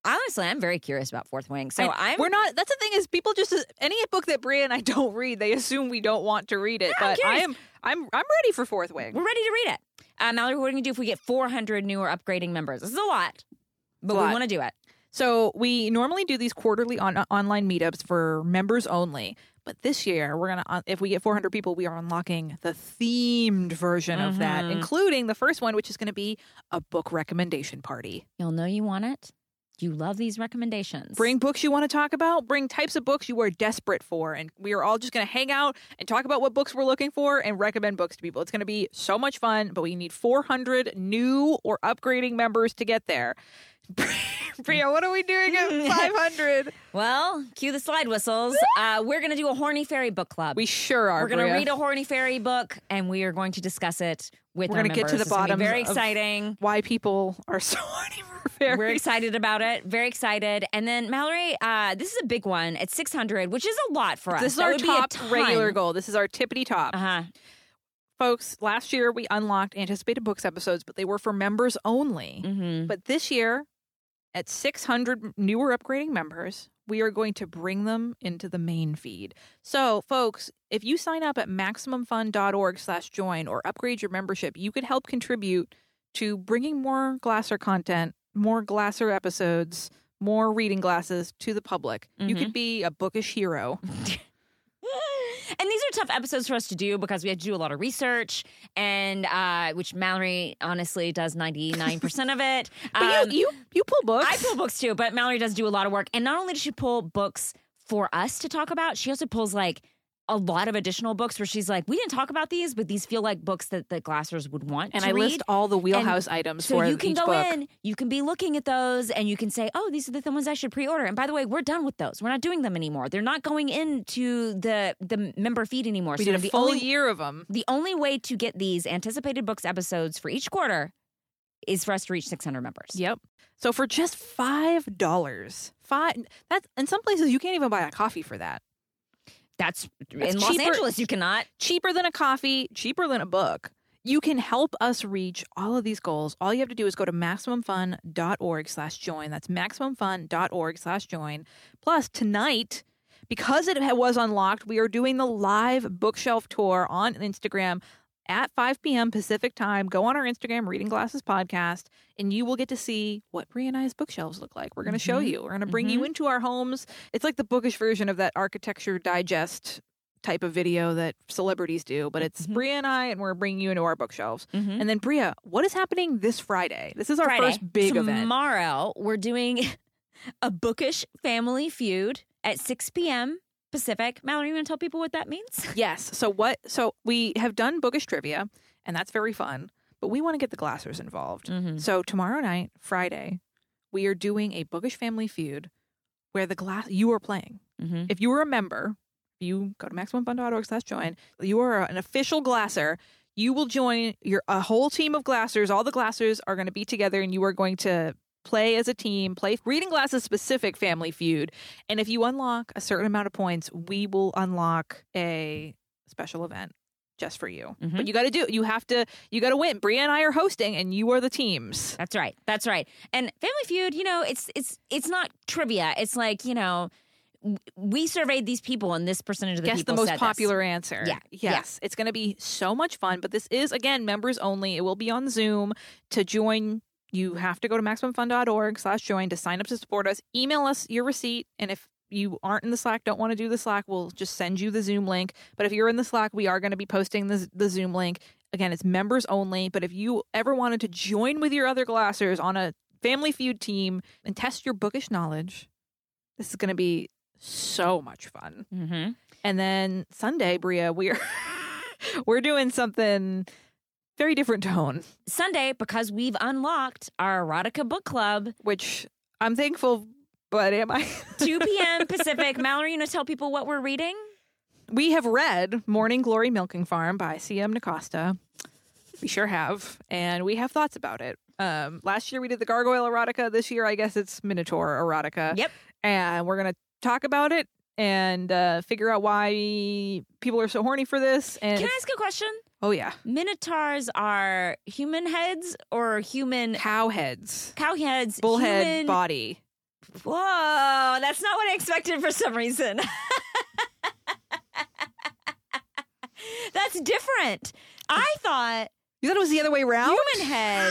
S2: honestly, I'm very curious about Fourth Wing. So
S1: And
S2: I'm
S1: we're not. That's the thing is, people just any book that Bria and I don't read, they assume we don't want to read it.
S2: Yeah, I'm
S1: but I
S2: curious.
S1: am. I'm. I'm ready for Fourth Wing.
S2: we're ready to read it. Uh, Mallory, what are we going to do if we get four hundred new or upgrading members? This is a lot, but
S1: a
S2: we
S1: lot.
S2: want to do it.
S1: So we normally do these quarterly on, online meetups for members only. But this year, we're gonna if we get four hundred people, we are unlocking the themed version of that,
S2: Mhm.
S1: including the first one, which is going to be a book recommendation party.
S2: You'll know you want it. You love these recommendations.
S1: Bring books you want to talk about. Bring types of books you are desperate for, and we are all just going to hang out and talk about what books we're looking for and recommend books to people. It's going to be so much fun. But we need four hundred new or upgrading members to get there. Bria, what are we doing at five hundred?
S2: Well, cue the slide whistles. Uh, we're going to do a Horny Fairy book club.
S1: We sure are.
S2: We're going to
S1: Bria.
S2: read a Horny Fairy book, and we are going to discuss it with
S1: We're
S2: our
S1: gonna get to
S2: members.
S1: the
S2: It's gonna be
S1: bottom
S2: very
S1: of-
S2: exciting.
S1: Why people are so horny for fairies.
S2: We're excited about it. Very excited. And then Mallory, uh, this is a big one at six hundred, which is a lot for us.
S1: This is
S2: That
S1: our
S2: would be a
S1: top
S2: ton.
S1: regular goal. This is our tippity top.
S2: Uh-huh.
S1: Folks, last year we unlocked anticipated books episodes, but they were for members only.
S2: Mm-hmm.
S1: But this year, at six hundred newer upgrading members, we are going to bring them into the main feed. So, folks, if you sign up at MaximumFun.org slash join or upgrade your membership, you could help contribute to bringing more Glasser content, more Glasser episodes, more reading glasses to the public. You
S2: Mhm.
S1: could be a bookish hero.
S2: And these are tough episodes for us to do because we have to do a lot of research, and uh, which Mallory honestly does ninety-nine percent of it.
S1: But
S2: Um,
S1: you, you, you pull books.
S2: I pull books too, but Mallory does do a lot of work. And not only does she pull books for us to talk about, she also pulls like a lot of additional books where she's like, we didn't talk about these, but these feel like books that the Glassers would want
S1: and
S2: to
S1: I
S2: read.
S1: list all the wheelhouse items
S2: So
S1: for
S2: you can
S1: each
S2: go
S1: book.
S2: in, you can be looking at those, and you can say, oh, these are the th- ones I should pre-order. And by the way, we're done with those. We're not doing them anymore. They're not going into the the member feed anymore.
S1: We
S2: so
S1: did a
S2: the
S1: full
S2: only,
S1: year of them.
S2: The only way to get these anticipated books episodes for each quarter is for us to reach six hundred members.
S1: Yep. So for just five dollars, five that's in some places you can't even buy a coffee for that.
S2: That's,
S1: That's
S2: in Los
S1: cheaper-
S2: Angeles, you cannot.
S1: Cheaper than a coffee, cheaper than a book. You can help us reach all of these goals. All you have to do is go to MaximumFun.org slash join. That's MaximumFun.org slash join. Plus, tonight, because it was unlocked, we are doing the live bookshelf tour on Instagram at five p.m. Pacific time. Go on our Instagram, Reading Glasses Podcast, and you will get to see what Bria and I's bookshelves look like. We're going to show
S2: Mhm.
S1: you. We're going to bring
S2: Mhm.
S1: you into our homes. It's like the bookish version of that Architecture Digest type of video that celebrities do, but it's
S2: Mhm.
S1: Bria and I, and we're bringing you into our bookshelves.
S2: Mhm.
S1: And then, Bria, what is happening this Friday? This is our
S2: Friday.
S1: first big event.
S2: Tomorrow, we're doing a bookish family feud at six p.m. Pacific. Mallory, you want to tell people what that means?
S1: Yes. So what? So we have done bookish trivia, and that's very fun. But we want to get the Glassers involved.
S2: Mhm.
S1: So tomorrow night, Friday, we are doing a bookish family feud where the glass you are playing.
S2: Mm-hmm.
S1: If you are a member, you go to MaximumFun.org slash join. You are an official Glasser. You will join your a whole team of Glassers. All the Glassers are going to be together, and you are going to play as a team, play Reading Glasses specific family feud. And if you unlock a certain amount of points, we will unlock a special event just for you.
S2: Mhm.
S1: But you got to do you have to you got to win. Bria and I are hosting, and you are the teams.
S2: That's right. That's right. And Family Feud, you know, it's it's it's not trivia. It's like, you know, w- we surveyed these people, and this percentage of the
S1: Guess
S2: people
S1: the most
S2: said this.
S1: popular answer.
S2: Yeah.
S1: Yes. It's going to be so much fun. But this is, again, members only. It will be on Zoom. To join, you have to go to MaximumFun.org slash join to sign up to support us. Email us your receipt. And if you aren't in the Slack, don't want to do the Slack, we'll just send you the Zoom link. But if you're in the Slack, we are going to be posting the, the Zoom link. Again, it's members only. But if you ever wanted to join with your other Glassers on a Family Feud team and test your bookish knowledge, this is going to be so much fun.
S2: Mm-hmm.
S1: And then Sunday, Bria, we're we're doing something very different tone,
S2: Sunday, because we've unlocked our erotica book club,
S1: which I'm thankful, but am I?
S2: two p.m. Pacific. Mallory, you want to tell people what we're reading?
S1: We have read Morning Glory Milking Farm by C M Nacosta. We sure have. And we have thoughts about it. Um, last year we did the Gargoyle erotica. This year, I guess it's Minotaur erotica.
S2: Yep.
S1: And we're going to talk about it and uh, figure out why people are so horny for this. And
S2: Can I ask a question?
S1: oh, yeah.
S2: Minotaurs are human heads or human
S1: Cow heads.
S2: cow heads?
S1: Bullhead
S2: human,
S1: body.
S2: Whoa, that's not what I expected for some reason. That's different. I thought
S1: You thought it was the other way around?
S2: human head.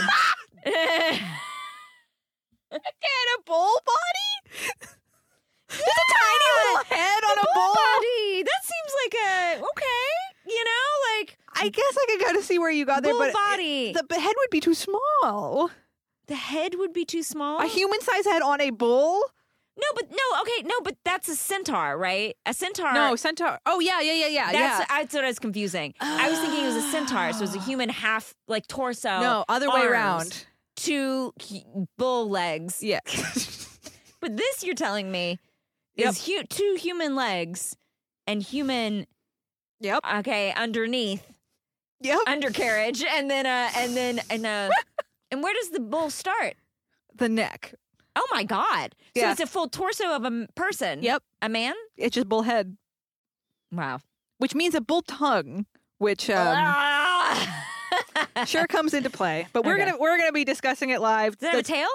S1: And a bull body? Just a tiny little head on a
S2: bull
S1: bull?
S2: body. That seems like a okay. You know, like
S1: I guess I could kind of see where you got there,
S2: bull
S1: but
S2: body.
S1: it- the b- head would be too small.
S2: The head would be too small.
S1: A human-sized head on a bull?
S2: No, but no, okay, no, but that's a centaur, right? A centaur.
S1: No, centaur. Oh, yeah, yeah, yeah, yeah.
S2: That's,
S1: yeah.
S2: that's what I was confusing. I was thinking it was a centaur, so it was a human half, like torso.
S1: No, other way
S2: arms,
S1: around.
S2: Two hu- bull legs.
S1: Yeah.
S2: But this, you're telling me,
S1: Yep.
S2: is hu- two human legs and human,
S1: Yep.
S2: okay, underneath,
S1: Yep.
S2: undercarriage, and then, uh, and then, and, uh, and where does the bull start?
S1: The neck.
S2: Oh my God. So
S1: Yeah.
S2: it's a full torso of a m- person.
S1: Yep.
S2: A man?
S1: It's just bull head,
S2: Wow.
S1: which means a bull tongue, which um,
S2: Ah!
S1: sure comes into play. But we're
S2: Okay.
S1: gonna we're gonna be discussing it live.
S2: Does it have a tail?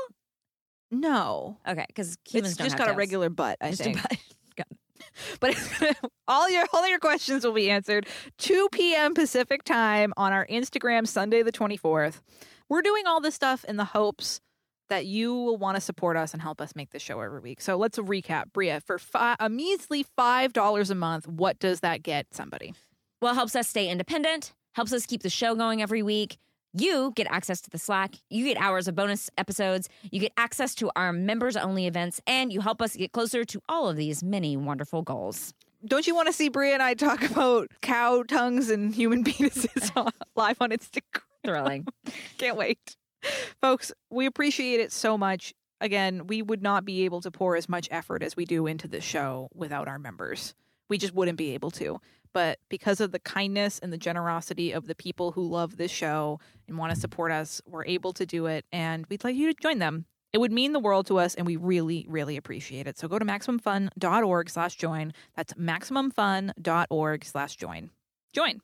S1: No,
S2: Okay, because humans
S1: it's
S2: don't
S1: just
S2: have
S1: got a
S2: tails.
S1: regular butt. I
S2: Just a
S1: think.
S2: butt. Got
S1: But it's gonna, all your all your questions will be answered two p.m. Pacific time on our Instagram Sunday the twenty-fourth. We're doing all this stuff in the hopes that you will want to support us and help us make this show every week. So let's recap. Bria, for fi- a measly five dollars a month, what does that get somebody?
S2: Well, it helps us stay independent, helps us keep the show going every week. You get access to the Slack. You get hours of bonus episodes. You get access to our members-only events, and you help us get closer to all of these many wonderful goals.
S1: Don't you want to see Bria and I talk about cow tongues and human penises on- live on Instagram?
S2: Thrilling.
S1: Can't wait. Folks, we appreciate it so much. Again, we would not be able to pour as much effort as we do into this show without our members. We just wouldn't be able to. But because of the kindness and the generosity of the people who love this show and want to support us, we're able to do it. And we'd like you to join them. It would mean the world to us, and we really, really appreciate it. So go to MaximumFun.org slash join. That's MaximumFun.org slash join. Join.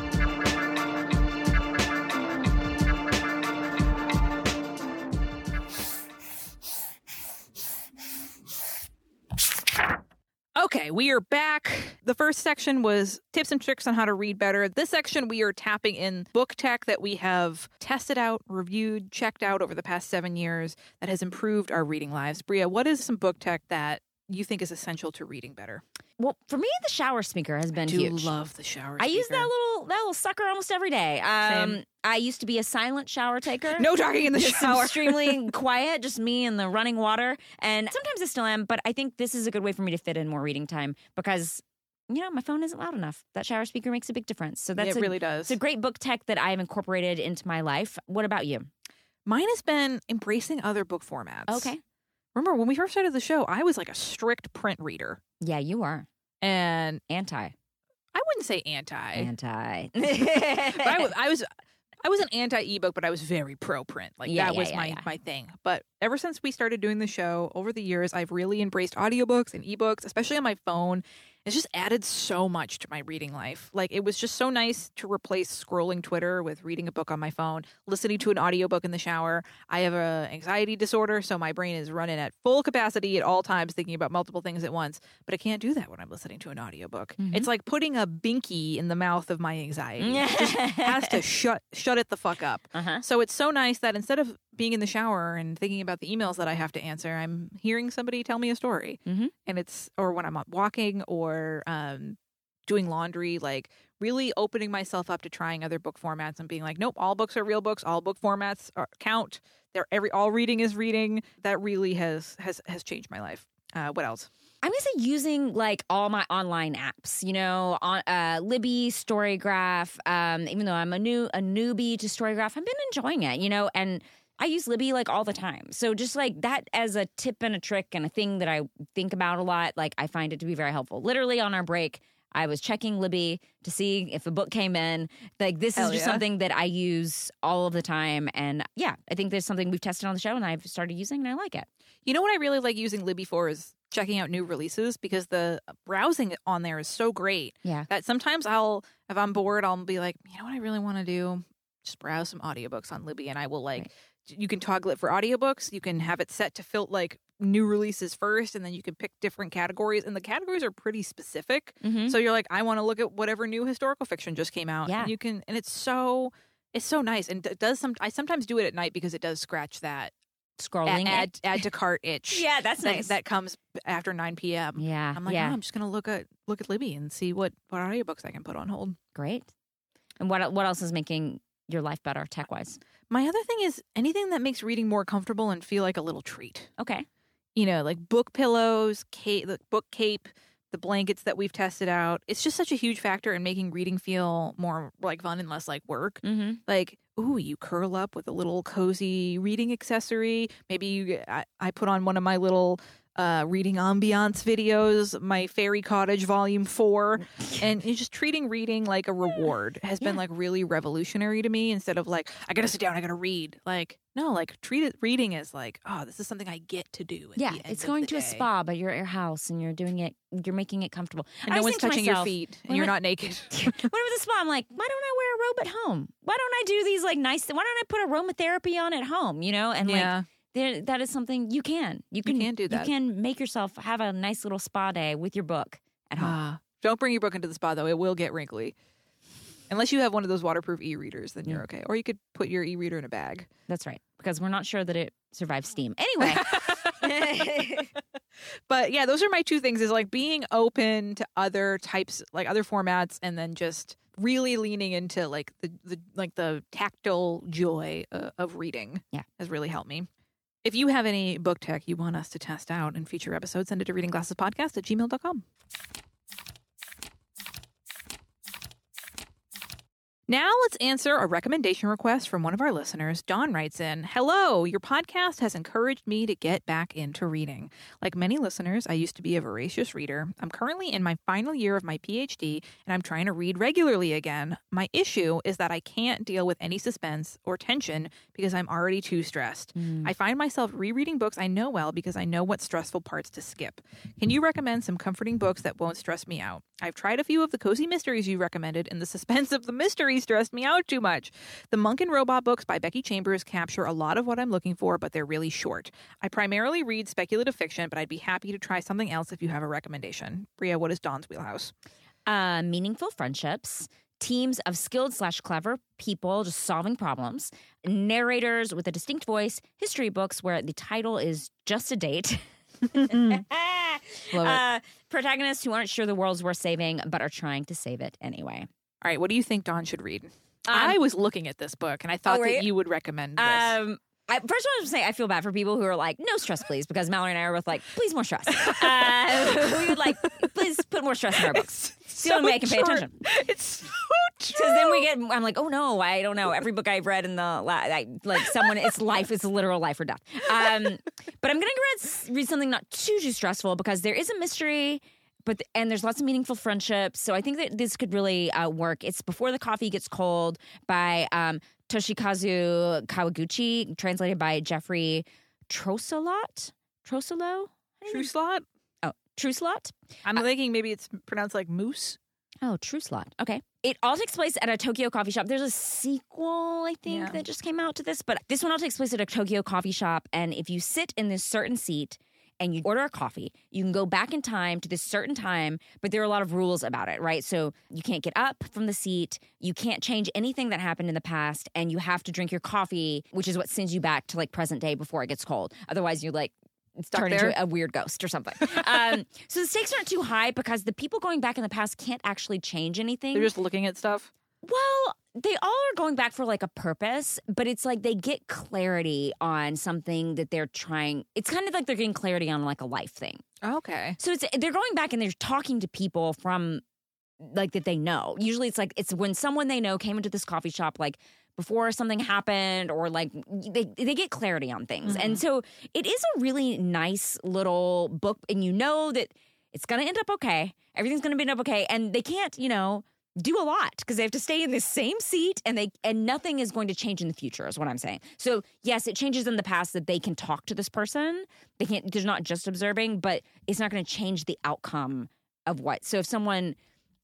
S1: Okay, we are back. The first section was tips and tricks on how to read better. This section, we are tapping in book tech that we have tested out, reviewed, checked out over the past seven years that has improved our reading lives. Bria, what is some book tech that you think is essential to reading better?
S2: Well, for me, the shower speaker has been
S1: I do
S2: huge.
S1: love the shower
S2: I use
S1: speaker.
S2: that little that little sucker almost every day. Um,
S1: Same.
S2: I used to be a silent shower taker.
S1: No talking in the
S2: Just
S1: shower.
S2: extremely quiet, just me and the running water. And sometimes I still am, but I think this is a good way for me to fit in more reading time because, you know, my phone isn't loud enough. That shower speaker makes a big difference. So that's
S1: it
S2: a,
S1: really does.
S2: It's a great book tech that I have incorporated into my life. What about you?
S1: Mine has been embracing other book formats.
S2: Okay.
S1: Remember, when we first started the show, I was like a strict print reader.
S2: Yeah, you are.
S1: And
S2: Anti.
S1: I wouldn't say anti.
S2: Anti.
S1: but I, w- I was I was an anti ebook, but I was very pro print. Like
S2: Yeah,
S1: that
S2: yeah,
S1: was
S2: yeah,
S1: my
S2: yeah.
S1: my thing. But ever since we started doing the show over the years, I've really embraced audiobooks and ebooks, especially on my phone. It's just added so much to my reading life. Like it was just so nice to replace scrolling Twitter with reading a book on my phone, listening to an audiobook in the shower. I have a anxiety disorder, so my brain is running at full capacity at all times thinking about multiple things at once, but I can't do that when I'm listening to an audiobook.
S2: Mhm.
S1: It's like putting a binky in the mouth of my anxiety. It just has to shut shut it the fuck up.
S2: Uh-huh.
S1: So it's so nice that instead of being in the shower and thinking about the emails that I have to answer, I'm hearing somebody tell me a story.
S2: Mhm.
S1: And it's, or when I'm out walking or um, doing laundry, like really opening myself up to trying other book formats and being like, nope, all books are real books. All book formats are, count. They're every, all reading is reading. That really has, has, has changed my life. Uh, what else?
S2: I'm gonna say using like all my online apps, you know, on uh, Libby, Storygraph. Um, even though I'm a new a newbie to Storygraph, I've been enjoying it, you know, and I use Libby like all the time. So just like that as a tip and a trick and a thing that I think about a lot, like I find it to be very helpful. Literally on our break, I was checking Libby to see if a book came in. Like this
S1: Hell
S2: is just
S1: yeah.
S2: something that I use all of the time. And yeah, I think there's something we've tested on the show and I've started using and I like it.
S1: You know what I really like using Libby for is checking out new releases because the browsing on there is so great
S2: Yeah.
S1: that sometimes I'll, if I'm bored, I'll be like, you know what I really want to do? Just browse some audiobooks on Libby and I will like
S2: Right.
S1: you can toggle it for audiobooks. You can have it set to fill like new releases first, and then you can pick different categories. And the categories are pretty specific.
S2: Mm-hmm.
S1: So you're like, I want to look at whatever new historical fiction just came out.
S2: Yeah.
S1: And you can, and it's so, it's so nice. And it does some, I sometimes do it at night because it does scratch that
S2: Scrolling.
S1: add,
S2: it.
S1: add, add to cart itch.
S2: Yeah, that's
S1: that,
S2: nice.
S1: That comes after nine p.m.
S2: Yeah.
S1: I'm like,
S2: yeah.
S1: oh, I'm just going to look at, look at Libby and see what, what audiobooks I can put on hold.
S2: Great. And what what else is making your life better tech-wise?
S1: My other thing is anything that makes reading more comfortable and feel like a little treat.
S2: Okay.
S1: You know, like book pillows, cape, the book cape, the blankets that we've tested out. It's just such a huge factor in making reading feel more like fun and less like work.
S2: Mm-hmm.
S1: Like, ooh, you curl up with a little cozy reading accessory. Maybe you, I, I put on one of my little uh, reading ambiance videos, my Fairy Cottage Volume four. And it's just treating reading like a reward has been
S2: Yeah.
S1: like really revolutionary to me instead of like, I got to sit down, I got to read. Like, no, like treat it, reading as like, oh, this is something I get to do. At
S2: Yeah,
S1: the end
S2: it's
S1: of
S2: going
S1: the
S2: to a
S1: day.
S2: spa, but you're at your house and you're doing it, you're making it comfortable.
S1: And
S2: I
S1: no
S2: was
S1: one's
S2: thinking to
S1: touching your
S2: myself,
S1: feet and
S2: when
S1: you're
S2: I-
S1: not naked.
S2: when I'm at the spa, I'm like, why don't I wear a robe at home? Why don't I do these like nice, why don't I put aromatherapy on at home, you know? And
S1: Yeah.
S2: like, there, that is something you can. You can,
S1: can do that.
S2: You can make yourself have a nice little spa day with your book at home.
S1: Ah, don't bring your book into the spa, though. It will get wrinkly. Unless you have one of those waterproof e-readers, then you're okay. Or you could put your e-reader in a bag.
S2: That's right. Because we're not sure that it survives steam. Anyway.
S1: But yeah, those are my two things is like being open to other types, like other formats, and then just really leaning into like the, the like the tactile joy uh, of reading.
S2: Yeah.
S1: Has really helped me. If you have any book tech you want us to test out in future episodes, send it to reading glasses podcast at gmail dot com. Now let's answer a recommendation request from one of our listeners. Dawn writes in, hello, your podcast has encouraged me to get back into reading. Like many listeners, I used to be a voracious reader. I'm currently in my final year of my P H D, and I'm trying to read regularly again. My issue is that I can't deal with any suspense or tension because I'm already too stressed.
S2: Mm.
S1: I find myself rereading books I know well because I know what stressful parts to skip. Can you recommend some comforting books that won't stress me out? I've tried a few of the cozy mysteries you recommended, and the suspense of the mystery stressed me out too much. The Monk and Robot books by Becky Chambers capture a lot of what I'm looking for, but they're really short. I primarily read speculative fiction, but I'd be happy to try something else if you have a recommendation. Bria, what is Dawn's wheelhouse?
S2: Uh, meaningful friendships, teams of skilled slash clever people just solving problems, narrators with a distinct voice, history books where the title is just a date.
S1: Love it.
S2: Uh, protagonists who aren't sure the world's worth saving, but are trying to save it anyway.
S1: All right, what do you think Dawn should read? I was looking at this book, and I thought
S2: oh, were
S1: that
S2: you?
S1: you would recommend this.
S2: Um, I, first, I want to say I feel bad for people who are like, no stress, please, because Mallory and I are both like, please more stress. Uh, we would like, please put more stress in our books. So
S1: so
S2: make and pay
S1: true.
S2: attention.
S1: It's so true.
S2: Because then we get, I'm like, oh no, I don't know. Every book I've read in the, la- I, like someone, it's life, it's literal life or death. Um, but I'm going to read, read something not too, too stressful because there is a mystery, but the, and there's lots of meaningful friendships. So I think that this could really uh, work. It's Before the Coffee Gets Cold by um, Toshikazu Kawaguchi, translated by Jeffrey Trosolot. Trosolo?
S1: True slot?
S2: Oh, Truslot?
S1: I'm thinking maybe it's pronounced like moose.
S2: Oh, True Slot. Okay. It all takes place at a Tokyo coffee shop. There's a sequel, I think,
S1: Yeah.
S2: that just came out to this, but this one all takes place at a Tokyo coffee shop. And if you sit in this certain seat and you order a coffee, you can go back in time to this certain time, but there are a lot of rules about it, right? So you can't get up from the seat, you can't change anything that happened in the past, and you have to drink your coffee, which is what sends you back to like present day before it gets cold. Otherwise, you're like,
S1: Stuck
S2: turn
S1: there?
S2: into a weird ghost or something. um, so the stakes aren't too high because the people going back in the past can't actually change anything.
S1: They're just looking at stuff.
S2: Well, they all are going back for like a purpose, but it's like they get clarity on something that they're trying. It's kind of like they're getting clarity on like a life thing.
S1: Okay.
S2: So it's they're going back and they're talking to people from like that they know. Usually it's like it's when someone they know came into this coffee shop like before something happened or like they they get clarity on things.
S1: Mm-hmm.
S2: And so it is a really nice little book and you know that it's going to end up okay. Everything's going to end up okay and they can't, you know, do a lot because they have to stay in the same seat and they and nothing is going to change in the future is what I'm saying. So yes, it changes in the past that they can talk to this person. They can't, they're not just observing, but it's not going to change the outcome of what. So if someone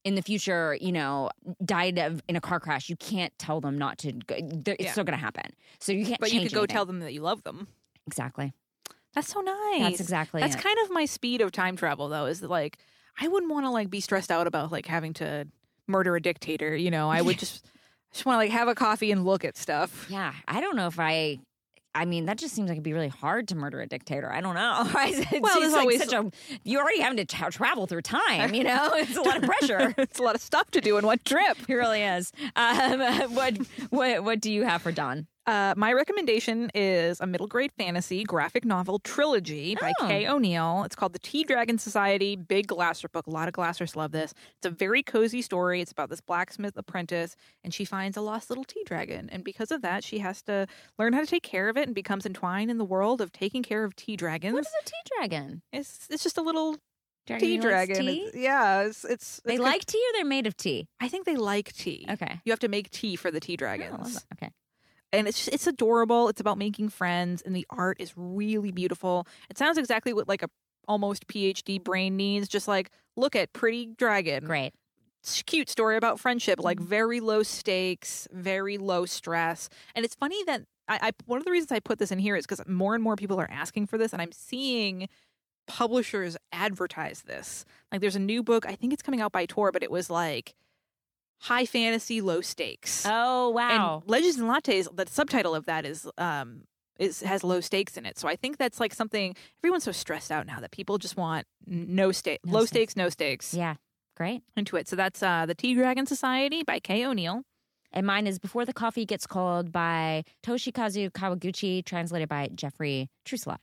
S2: in the future, you know, died of in a car crash, you can't tell them not to go. It's
S1: Yeah.
S2: still going to happen. So you can't
S1: But
S2: change
S1: you could go
S2: anything.
S1: tell them that you love them.
S2: Exactly.
S1: That's so nice.
S2: That's exactly
S1: That's
S2: it.
S1: kind of my speed of time travel, though, is that, like, I wouldn't want to, like, be stressed out about, like, having to murder a dictator, you know? I would just, just want to, like, have a coffee and look at stuff.
S2: Yeah. I don't know if I... I mean, that just seems like it'd be really hard to murder a dictator. I don't know. It
S1: Well,
S2: seems
S1: there's
S2: like
S1: always-
S2: such a... You're already having to tra- travel through time, you know? It's a lot of pressure.
S1: It's a lot of stuff to do in one trip.
S2: It really is. Um, what, what, what do you have for Dawn?
S1: Uh, my recommendation is a middle grade fantasy graphic novel trilogy by
S2: Oh.
S1: Kay O'Neill. It's called The Tea Dragon Society. Big Glasser book. A lot of Glassers love this. It's a very cozy story. It's about this blacksmith apprentice, and she finds a lost little tea dragon. And because of that, she has to learn how to take care of it and becomes entwined in the world of taking care of tea dragons.
S2: What is a tea dragon?
S1: It's it's just a little
S2: Dragon
S1: tea
S2: who likes
S1: dragon.
S2: tea?
S1: It's- yeah, it's, it's
S2: They
S1: it's
S2: like tea or they're made of tea?
S1: I think they like tea.
S2: Okay.
S1: You have to make tea for the tea
S2: Oh, I love
S1: dragons.
S2: that. Okay.
S1: And it's just, it's adorable. It's about making friends, and the art is really beautiful. It sounds exactly what like a almost PhD brain needs. Just like look at pretty dragon.
S2: Great.
S1: It's a cute story about friendship, like very low stakes, very low stress. And it's funny that I, I one of the reasons I put this in here is because more and more people are asking for this, and I'm seeing publishers advertise this. Like there's a new book, I think it's coming out by Tor, but it was like high fantasy, low stakes.
S2: Oh, wow.
S1: And Legends and Lattes, the subtitle of that is um is has low stakes in it. So I think that's like something everyone's so stressed out now that people just want n- no stake,
S2: No
S1: low
S2: stakes.
S1: stakes, no stakes
S2: Yeah. Great.
S1: into it. So that's uh the Tea Dragon Society by Kay O'Neill.
S2: And mine is Before the Coffee Gets Cold by Toshikazu Kawaguchi, translated by Jeffrey Truslot.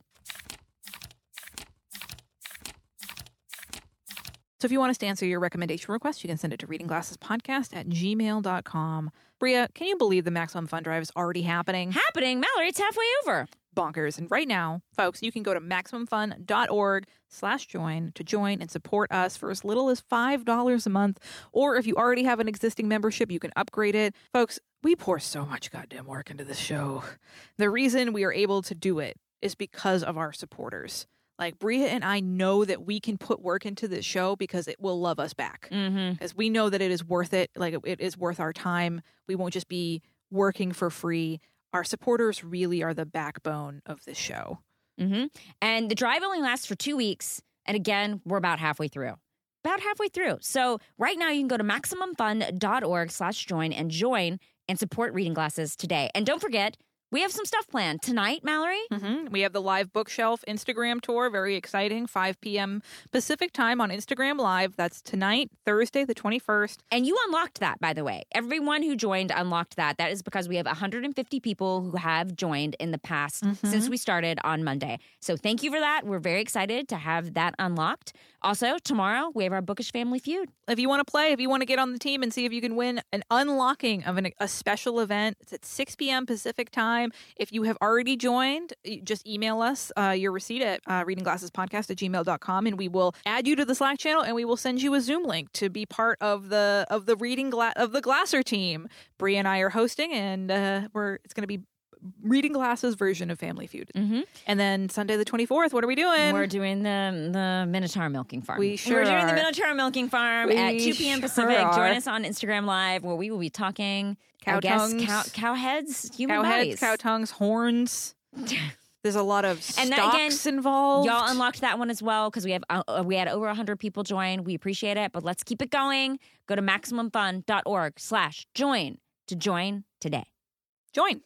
S1: So if you want us to answer your recommendation request, you can send it to readingglassespodcast at gmail dot com. Bria, can you believe the Maximum Fun Drive is already happening?
S2: Happening. Mallory, it's halfway over.
S1: Bonkers. And right now, folks, you can go to MaximumFun.org slash join to join and support us for as little as five dollars a month. Or if you already have an existing membership, you can upgrade it. Folks, we pour so much goddamn work into this show. The reason we are able to do it is because of our supporters. Like, Bria and I know that we can put work into this show because it will love us back.
S2: Mm-hmm.
S1: Because we know that it is worth it. Like, it is worth our time. We won't just be working for free. Our supporters really are the backbone of this show.
S2: Mm-hmm. And the drive only lasts for two weeks. And again, we're about halfway through. About halfway through. So right now you can go to MaximumFun.org slash join and join and support Reading Glasses today. And don't forget, we have some stuff planned tonight, Mallory.
S1: Mm-hmm. We have the live bookshelf Instagram tour. Very exciting. five p.m. Pacific time on Instagram Live. That's tonight, Thursday, the twenty-first.
S2: And you unlocked that, by the way. Everyone who joined unlocked that. That is because we have one hundred fifty people who have joined in the past
S1: Mhm.
S2: since we started on Monday. So thank you for that. We're very excited to have that unlocked. Also, tomorrow we have our Bookish Family Feud.
S1: If you want to play, if you want to get on the team and see if you can win an unlocking of an, a special event, it's at six p.m. Pacific time. If you have already joined, y- just email us uh, your receipt at uh, readingglassespodcast at gmail dot com, and we will add you to the Slack channel, and we will send you a Zoom link to be part of the of the reading gla- of the Glasser team. Bria and I are hosting, and uh, we're it's going to be Reading Glasses version of Family Feud.
S2: Mm-hmm.
S1: And then Sunday the twenty-fourth, what are we doing?
S2: We're doing the the Minotaur Milking Farm.
S1: We sure
S2: We're doing the
S1: are.
S2: Minotaur Milking Farm
S1: We
S2: at two p.m.
S1: sure
S2: Pacific.
S1: are.
S2: Join us on Instagram Live where we will be talking
S1: Cow
S2: I guess,
S1: tongues.
S2: cow, cow heads, human
S1: cow
S2: bodies.
S1: heads, cow tongues, horns. There's a lot of
S2: And that,
S1: stocks
S2: again,
S1: involved.
S2: Y'all unlocked that one as well because we have uh, we had over one hundred people join. We appreciate it, but let's keep it going. Go to MaximumFun.org slash join to join today.
S1: Join.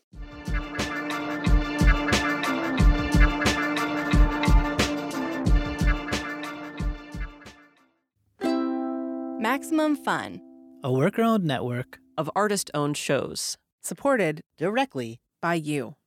S4: Maximum Fun.
S5: A worker-owned network
S6: of artist-owned shows.
S7: Supported directly by you.